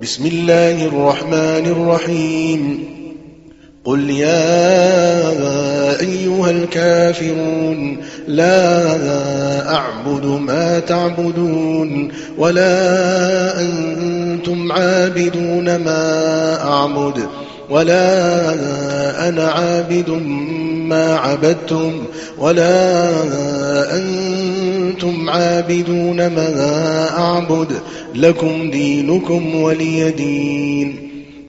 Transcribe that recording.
بسم الله الرحمن الرحيم قل يا أيها الكافرون لا أعبد ما تعبدون ولا أنتم عابدون ما أعبد ولا أنا عابد ما عبدتم ولا أنتم عابدون ما أعبد لكم دينكم ولي دين.